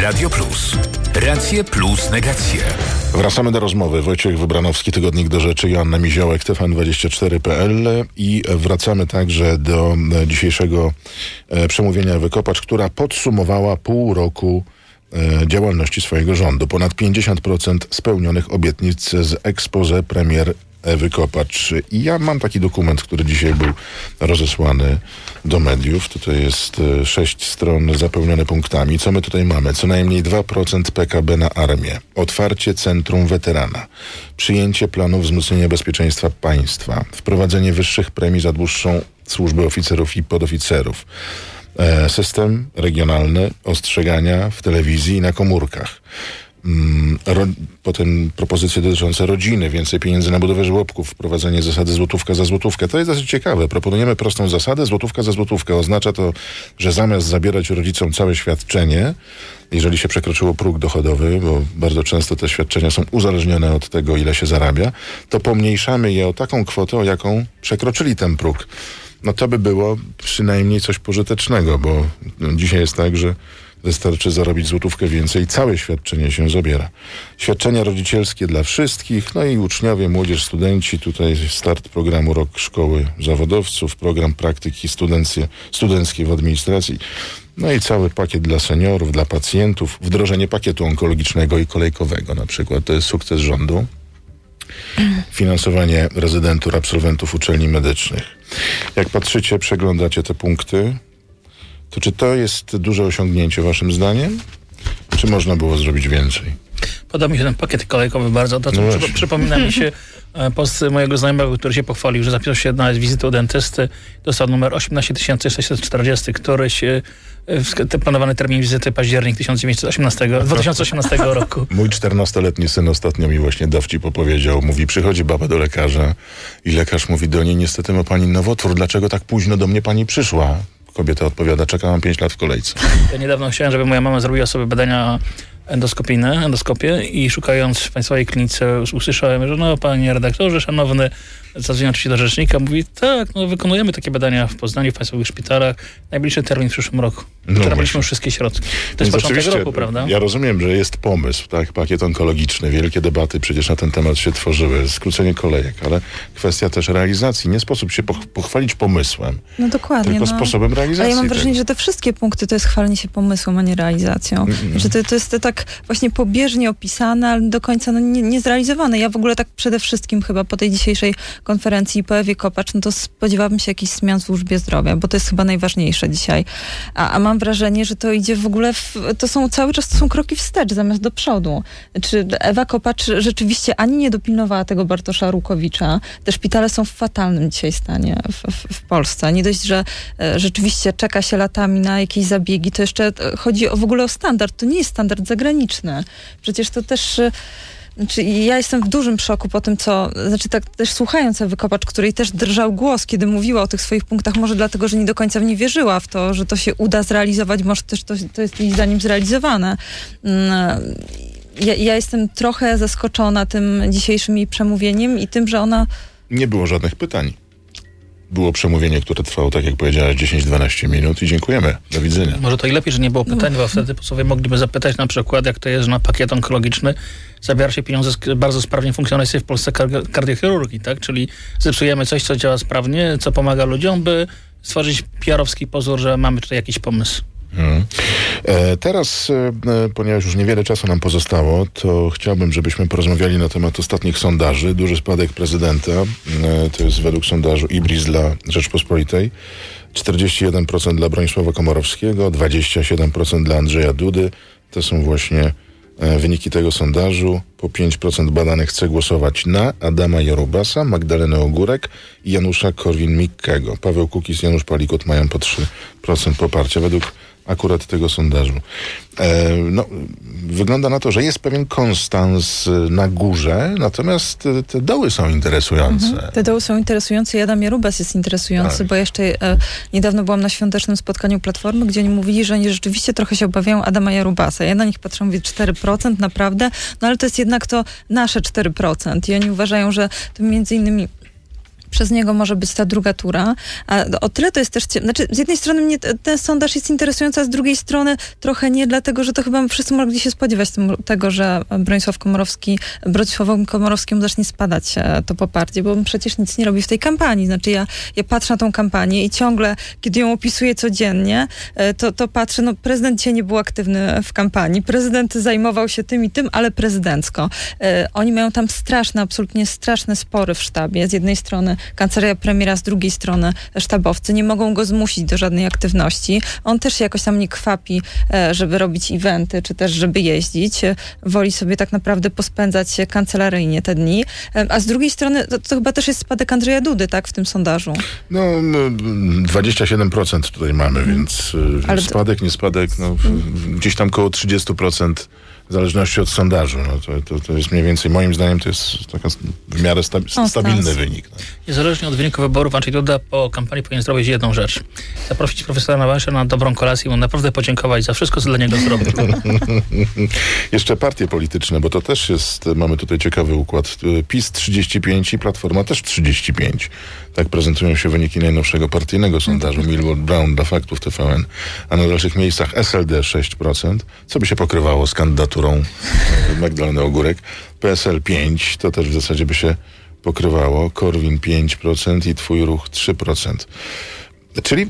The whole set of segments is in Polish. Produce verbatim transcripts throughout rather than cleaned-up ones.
Radio Plus. Racje plus negacje. Wracamy do rozmowy. Wojciech Wybranowski, Tygodnik do Rzeczy, Joanna Miziołek, T V N dwadzieścia cztery kropka p l i wracamy także do dzisiejszego przemówienia Ewy Kopacz, która podsumowała pół roku działalności swojego rządu. Ponad pięćdziesiąt procent spełnionych obietnic z exposé premier Ewy Kopacz. I ja mam taki dokument, który dzisiaj był rozesłany do mediów. Tutaj jest sześć stron zapełnione punktami. Co my tutaj mamy? Co najmniej dwa procent P K B na armię. Otwarcie Centrum Weterana. Przyjęcie planów wzmocnienia bezpieczeństwa państwa. Wprowadzenie wyższych premii za dłuższą służbę oficerów i podoficerów. E, system regionalny ostrzegania w telewizji i na komórkach. Ro, potem propozycje dotyczące rodziny, więcej pieniędzy na budowę żłobków, wprowadzenie zasady złotówka za złotówkę. To jest dosyć ciekawe. Proponujemy prostą zasadę, złotówka za złotówkę. Oznacza to, że zamiast zabierać rodzicom całe świadczenie, jeżeli się przekroczyło próg dochodowy, bo bardzo często te świadczenia są uzależnione od tego, ile się zarabia, to pomniejszamy je o taką kwotę, o jaką przekroczyli ten próg. No to by było przynajmniej coś pożytecznego, bo no, dzisiaj jest tak, że wystarczy zarobić złotówkę więcej i całe świadczenie się zabiera. Świadczenia rodzicielskie dla wszystkich, no i uczniowie, młodzież, studenci. Tutaj start programu Rok Szkoły Zawodowców, program praktyki studenckie, studenckie w administracji. No i cały pakiet dla seniorów, dla pacjentów. Wdrożenie pakietu onkologicznego i kolejkowego na przykład. To jest sukces rządu. Finansowanie rezydentur, absolwentów uczelni medycznych. Jak patrzycie, przeglądacie te punkty, to czy to jest duże osiągnięcie waszym zdaniem? Czy można było zrobić więcej? Podoba mi się ten pakiet kolejkowy bardzo. To, co no przy, przypomina mi się post mojego znajomego, który się pochwalił, że zapisał się na wizytę u dentysty. Dostał numer osiemnaście tysięcy sześćset czterdzieści, któryś ten planowany termin wizyty październik tysiąc dziewięćset osiemnastego, dwa tysiące osiemnastego roku. Mój czternastoletni syn ostatnio mi właśnie dowcip opowiedział. Mówi, przychodzi baba do lekarza i lekarz mówi do niej, niestety ma pani nowotwór, dlaczego tak późno do mnie pani przyszła? Kobieta odpowiada, czekałam pięć lat w kolejce. Ja niedawno chciałem, żeby moja mama zrobiła sobie badania endoskopijne, endoskopię i szukając w państwowej klinice usłyszałem, że no panie redaktorze, szanowny, zadzwonię oczywiście do rzecznika, mówi tak, no wykonujemy takie badania w Poznaniu, w państwowych szpitalach, najbliższy termin w przyszłym roku. Wytrawiliśmy no wszystkie środki. To jest początek roku, prawda? Ja rozumiem, że jest pomysł, tak, pakiet onkologiczny, wielkie debaty przecież na ten temat się tworzyły, skrócenie kolejek, ale kwestia też realizacji. Nie sposób się pochwalić pomysłem, no dokładnie, tylko no. sposobem realizacji. Ale ja mam wrażenie, tego. że te wszystkie punkty to jest chwalenie się pomysłem, a nie realizacją. Mm-hmm. Że to, to jest to tak właśnie pobieżnie opisane, ale do końca no, nie, nie zrealizowane. Ja w ogóle tak przede wszystkim chyba po tej dzisiejszej konferencji i po Ewie Kopacz, no to spodziewałabym się jakichś zmian w służbie zdrowia, bo to jest chyba najważniejsze dzisiaj. A, a mam wrażenie, że to idzie w ogóle, w, to są cały czas to są kroki wstecz zamiast do przodu. Czy Ewa Kopacz rzeczywiście ani nie dopilnowała tego Bartosza Rukowicza. Te szpitale są w fatalnym dzisiaj stanie w, w, w Polsce. Nie dość, że e, rzeczywiście czeka się latami na jakieś zabiegi, to jeszcze chodzi o, w ogóle o standard. To nie jest standard zagraniczny. Przecież to też... E, Znaczy, ja jestem w dużym szoku po tym, co... Znaczy, tak też słuchając Ewy Kopacz, której też drżał głos, kiedy mówiła o tych swoich punktach, może dlatego, że nie do końca w nie wierzyła w to, że to się uda zrealizować, może też to, to jest jej zdaniem zrealizowane. Ja, ja jestem trochę zaskoczona tym dzisiejszym jej przemówieniem i tym, że ona... Nie było żadnych pytań. Było przemówienie, które trwało, tak jak powiedziałaś, dziesięć dwanaście minut i dziękujemy. Do widzenia. Może to i lepiej, że nie było pytań, bo wtedy sobie mogliby zapytać na przykład, jak to jest, że na pakiet onkologiczny zabiera się pieniądze z bardzo sprawnie funkcjonującej w Polsce kar- kardiochirurgii, tak? Czyli zepsujemy coś, co działa sprawnie, co pomaga ludziom, by stworzyć P R-owski pozór, że mamy tutaj jakiś pomysł. Hmm. E, teraz, e, ponieważ już niewiele czasu nam pozostało, to chciałbym, żebyśmy porozmawiali na temat ostatnich sondaży. Duży spadek prezydenta, e, to jest według sondażu Ibris dla Rzeczpospolitej, czterdzieści jeden procent dla Bronisława Komorowskiego, dwadzieścia siedem procent dla Andrzeja Dudy. To są właśnie e, wyniki tego sondażu. Po pięć procent badanych chce głosować na Adama Jarubasa, Magdalenę Ogórek i Janusza Korwin-Mikkego. Paweł Kukiz, Janusz Palikot mają po trzy procent poparcia według akurat tego sondażu. E, no, wygląda na to, że jest pewien konstans na górze, natomiast te doły są interesujące. Mhm. Te doły są interesujące i Adam Jarubas jest interesujący, tak. Bo jeszcze e, niedawno byłam na świątecznym spotkaniu Platformy, gdzie oni mówili, że oni rzeczywiście trochę się obawiają Adama Jarubasa. Ja na nich patrzę, mówię cztery procent naprawdę, no ale to jest jednak to nasze cztery procent i oni uważają, że to między innymi przez niego może być ta druga tura. A o tyle to jest też... Znaczy, z jednej strony mnie ten sondaż jest interesujący, a z drugiej strony trochę nie, dlatego, że to chyba wszyscy mogli się spodziewać tym, tego, że Bronisław Komorowski, Bronisławowi Komorowskiemu zacznie spadać to poparcie, bo on przecież nic nie robi w tej kampanii. Znaczy ja, ja patrzę na tą kampanię i ciągle, kiedy ją opisuję codziennie, to, to patrzę, no prezydent dzisiaj nie był aktywny w kampanii. Prezydent zajmował się tym i tym, ale prezydencko. Oni mają tam straszne, absolutnie straszne spory w sztabie. Z jednej strony kancelaria premiera, z drugiej strony sztabowcy. Nie mogą go zmusić do żadnej aktywności. On też się jakoś tam nie kwapi, żeby robić eventy, czy też żeby jeździć. Woli sobie tak naprawdę pospędzać kancelaryjnie te dni. A z drugiej strony to, to chyba też jest spadek Andrzeja Dudy, tak, w tym sondażu. No, dwadzieścia siedem procent tutaj mamy, hmm. więc Ale spadek, to... nie spadek, no, hmm. gdzieś tam koło trzydzieści procent w zależności od sondażu. No to, to, to jest mniej więcej, moim zdaniem, to jest taka w miarę sta, stabilny wynik. No. Niezależnie od wyniku wyborów, Andrzej Duda po kampanii powinien zrobić jedną rzecz. Zaprosić profesora Nawalsza na dobrą kolację i mu naprawdę podziękować za wszystko, co dla niego zrobił. Jeszcze partie polityczne, bo to też jest, mamy tutaj ciekawy układ. PiS trzydzieści pięć i Platforma też trzydzieści pięć. Tak prezentują się wyniki najnowszego partyjnego sondażu Millward Brown dla Faktów T V N. A na dalszych miejscach S L D sześć procent, co by się pokrywało z kandydaturą Magdaleny Ogórek. P S L pięć, to też w zasadzie by się pokrywało. Korwin pięć procent i Twój Ruch trzy procent. Czyli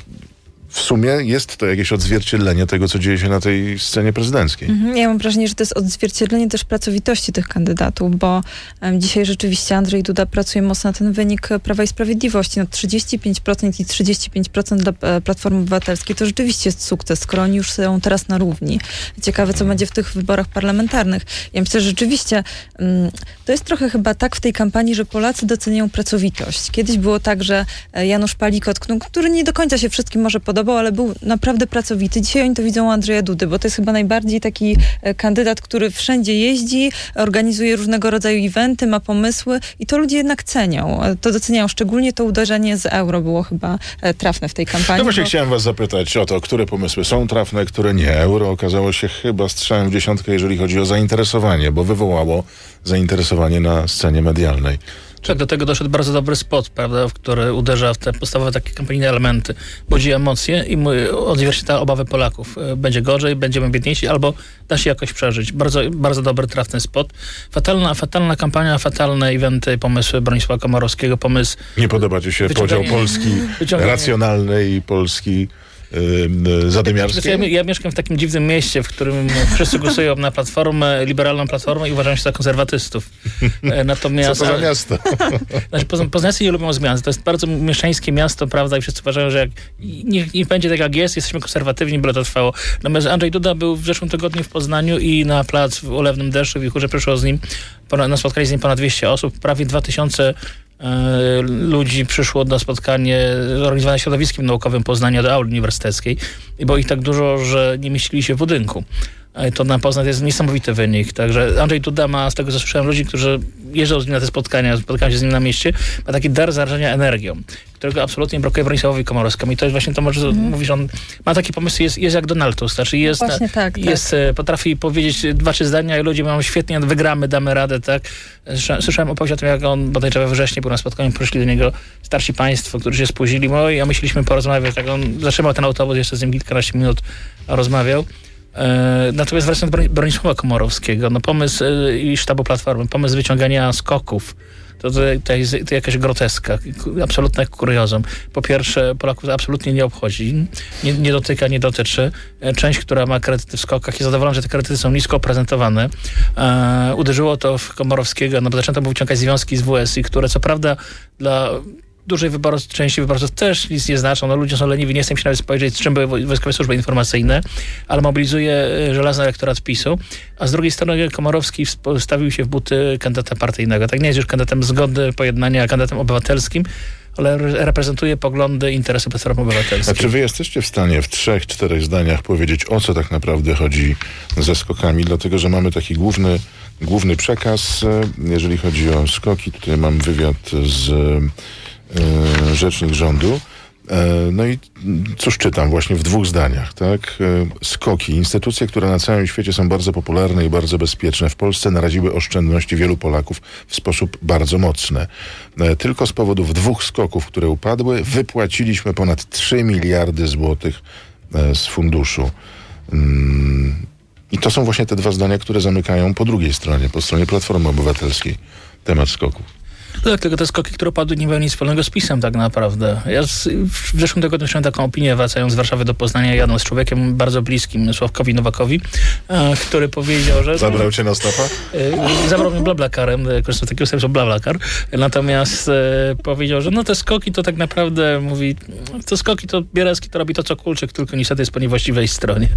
w sumie jest to jakieś odzwierciedlenie tego, co dzieje się na tej scenie prezydenckiej. Mhm, ja mam wrażenie, że to jest odzwierciedlenie też pracowitości tych kandydatów, bo um, dzisiaj rzeczywiście Andrzej Duda pracuje mocno na ten wynik Prawa i Sprawiedliwości. No trzydzieści pięć procent i trzydzieści pięć procent dla e, Platformy Obywatelskiej to rzeczywiście jest sukces, skoro oni już są teraz na równi. Ciekawe, co będzie w tych wyborach parlamentarnych. Ja myślę, że rzeczywiście um, to jest trochę chyba tak w tej kampanii, że Polacy doceniają pracowitość. Kiedyś było tak, że Janusz Palikot, który nie do końca się wszystkim może podobać, ale był naprawdę pracowity. Dzisiaj oni to widzą u Andrzeja Dudy, bo to jest chyba najbardziej taki kandydat, który wszędzie jeździ, organizuje różnego rodzaju eventy, ma pomysły i to ludzie jednak cenią. To doceniają. Szczególnie to uderzenie z euro było chyba trafne w tej kampanii. No właśnie bo... chciałem was zapytać o to, które pomysły są trafne, które nie. Euro okazało się chyba strzałem w dziesiątkę, jeżeli chodzi o zainteresowanie, bo wywołało zainteresowanie na scenie medialnej. Tak, do tego doszedł bardzo dobry spot, prawda, który uderza w te podstawowe takie kampanijne elementy, budzi emocje i odzwierciedla obawy Polaków. Będzie gorzej, będziemy biedniejsi, albo da się jakoś przeżyć. Bardzo, bardzo dobry, trafny spot. Fatalna, fatalna kampania, fatalne eventy, pomysły Bronisława Komorowskiego, pomysł... Nie podoba ci się podział Polski racjonalnej, Polski Yy, zadymiarskie? Ja, ja mieszkam w takim dziwnym mieście, w którym wszyscy głosują na platformę, liberalną platformę i uważają się za konserwatystów. Natomiast, Co to za miasto? Znaczy, Poznaniacy nie lubią zmian. To jest bardzo mieszczańskie miasto, prawda, i wszyscy uważają, że jak niech, niech będzie tak jak jest, jesteśmy konserwatywni, byle to trwało. Natomiast Andrzej Duda był w zeszłym tygodniu w Poznaniu i na plac w ulewnym deszczu, w Wichurze przyszło z nim, na spotkanie z nim ponad dwieście osób, prawie dwa tysiące ludzi przyszło na spotkanie zorganizowane środowiskiem naukowym Poznania do auli uniwersyteckiej, bo ich tak dużo, że nie mieścili się w budynku. To na Poznań to jest niesamowity wynik. Także Andrzej Duda ma, z tego co słyszałem, ludzi, którzy jeżdżą z nim na te spotkania, spotkają się z nim na mieście, ma taki dar zarażenia energią, którego absolutnie brakuje Bronisławowi Komorowskiemu. I to jest właśnie to, może mm. mówisz, on ma taki pomysł, jest, jest jak Donald Tusk. Znaczy jest, no właśnie tak, jest tak. potrafi powiedzieć dwa, trzy zdania i ludzie mają świetnie, wygramy, damy radę, tak. Słyszałem opowieść o tym, jak on bodajże we wrześniu był na spotkaniu, przyszli do niego starsi państwo, którzy się spóźnili, no i a myśleliśmy porozmawiać, tak on zatrzymał ten autobus, jeszcze z nim kilkanaście minut rozmawiał. Natomiast wracając do Bronisława Komorowskiego, no pomysł i sztabu Platformy, pomysł wyciągania skoków, to, to, to, jest, to jakaś groteska, absolutne kuriozum. Po pierwsze, Polaków absolutnie nie obchodzi, nie, nie dotyka, nie dotyczy. Część, która ma kredyty w skokach, jest zadowolona, że te kredyty są nisko oprezentowane. E, uderzyło to w Komorowskiego, no bo zaczęto mu wyciągać związki z W S I, które co prawda dla dużej wyborców, części wyborców też nic nie znaczą. No, ludzie są leniwi, nie chcę się nawet spojrzeć, z czym były wojskowe służby informacyjne, ale mobilizuje żelazny elektorat PiSu. A z drugiej strony Komorowski stawił się w buty kandydata partyjnego. Tak nie jest już kandydatem zgody, pojednania, kandydatem obywatelskim, ale reprezentuje poglądy, interesy Platformy Obywatelskiej. A czy wy jesteście w stanie w trzech, czterech zdaniach powiedzieć, o co tak naprawdę chodzi ze skokami? Dlatego, że mamy taki główny, główny przekaz, jeżeli chodzi o skoki. Tutaj mam wywiad z rzecznik rządu. No i cóż czytam właśnie w dwóch zdaniach, tak? Skoki, instytucje, które na całym świecie są bardzo popularne i bardzo bezpieczne, w Polsce naraziły oszczędności wielu Polaków w sposób bardzo mocny. Tylko z powodów dwóch skoków, które upadły, wypłaciliśmy ponad trzy miliardy złotych z funduszu. I to są właśnie te dwa zdania, które zamykają po drugiej stronie, po stronie Platformy Obywatelskiej, temat skoków. Tak, tylko te skoki, które padły, nie mają nic wspólnego z PiS-em tak naprawdę. Ja z, w zeszłym tygodniu miałem taką opinię, wracając z Warszawy do Poznania, jadąc z człowiekiem bardzo bliskim, Sławkowi Nowakowi, a, który powiedział, że... Zabrał cię na stopa? Y, zabrał mnie blablakarem, korzystam z takiego serwisu BlaBlaCar, natomiast y, powiedział, że no te skoki to tak naprawdę, mówi, te skoki to Bierecki to robi to, co Kulczyk, tylko niestety jest po niewłaściwej stronie.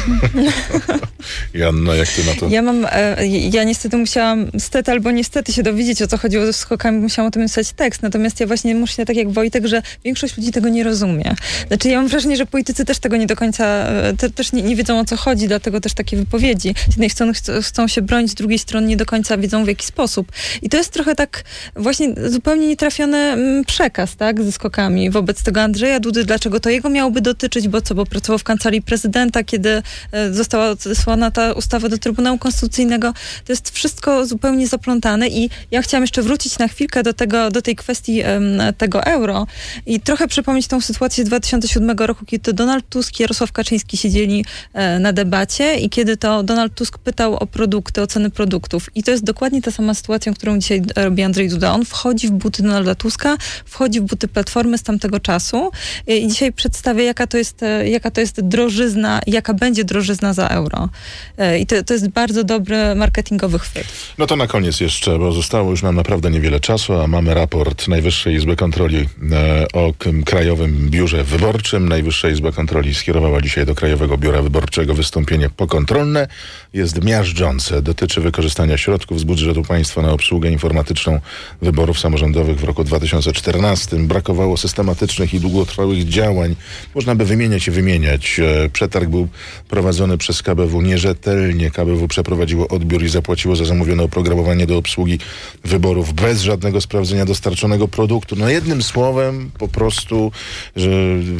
Joanna, jak ty na to? Ja mam, e, ja niestety musiałam, stety albo niestety się dowiedzieć, o co chodziło ze skokami, musiałam o tym pisać tekst, natomiast ja właśnie muszę tak jak Wojtek, że większość ludzi tego nie rozumie. Znaczy ja mam wrażenie, że politycy też tego nie do końca, te, też nie, nie wiedzą, o co chodzi, dlatego też takie wypowiedzi. Z jednej strony chcą, chcą się bronić, z drugiej strony nie do końca wiedzą, w jaki sposób. I to jest trochę tak właśnie zupełnie nietrafiony przekaz, tak, ze skokami wobec tego Andrzeja Dudy, dlaczego to jego miałoby dotyczyć, bo co, bo pracował w kancelarii prezydenta, kiedy została odesłana ta ustawa do Trybunału Konstytucyjnego. To jest wszystko zupełnie zaplątane i ja chciałam jeszcze wrócić na chwilkę do tego, do tej kwestii um, tego euro i trochę przypomnieć tą sytuację z dwa tysiące siódmego roku, kiedy to Donald Tusk i Jarosław Kaczyński siedzieli e, na debacie i kiedy to Donald Tusk pytał o produkty, o ceny produktów. I to jest dokładnie ta sama sytuacja, którą dzisiaj robi Andrzej Duda. On wchodzi w buty Donalda Tuska, wchodzi w buty Platformy z tamtego czasu i, i dzisiaj przedstawia, jaka to jest, e, jaka to jest drożyzna, jaka będzie drożyzna za euro. E, I to, to jest bardzo dobry marketingowy chwyt. No to na koniec jeszcze, bo zostało już nam naprawdę niewiele czasu, a mamy raport Najwyższej Izby Kontroli e, o k- Krajowym Biurze Wyborczym. Najwyższa Izba Kontroli skierowała dzisiaj do Krajowego Biura Wyborczego wystąpienie pokontrolne. Jest miażdżące. Dotyczy wykorzystania środków z budżetu państwa na obsługę informatyczną wyborów samorządowych w roku dwa tysiące czternastym. Brakowało systematycznych i długotrwałych działań. Można by wymieniać i wymieniać. E, przetarg był prowadzony przez K B W nierzetelnie. K B W przeprowadziło odbiór i zapłaciło za zamówione oprogramowanie do obsługi wyborów bez żadnego sprawdzenia dostarczonego produktu. No jednym słowem po prostu, że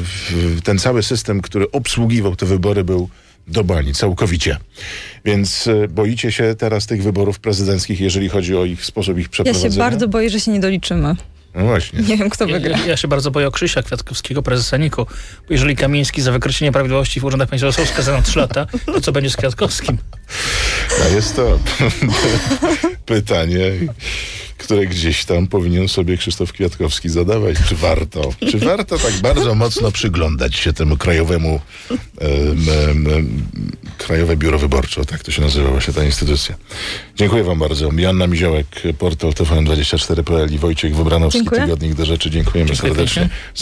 ten cały system, który obsługiwał te wybory, był do bani całkowicie. Więc boicie się teraz tych wyborów prezydenckich, jeżeli chodzi o ich sposób ich przeprowadzenia? Ja się bardzo boję, że się nie doliczymy. No właśnie. Nie wiem, kto wygra. Ja, ja się bardzo boję o Krzysia Kwiatkowskiego, prezesa NIK-u. Bo jeżeli Kamiński za wykrycie nieprawidłowości w urzędach państwowych został skazany na trzy lata, to co będzie z Kwiatkowskim? No jest to pytanie, które gdzieś tam powinien sobie Krzysztof Kwiatkowski zadawać. Czy warto? Czy warto tak bardzo mocno przyglądać się temu krajowemu um, um, Krajowe Biuro Wyborcze, tak to się nazywa właśnie ta instytucja. Dziękuję wam bardzo. Joanna Miziołek, portal T V N dwadzieścia cztery kropka p l i Wojciech Wybranowski, Dziękuję. Tygodnik do Rzeczy. Dziękujemy Dziękuję serdecznie. pięknie.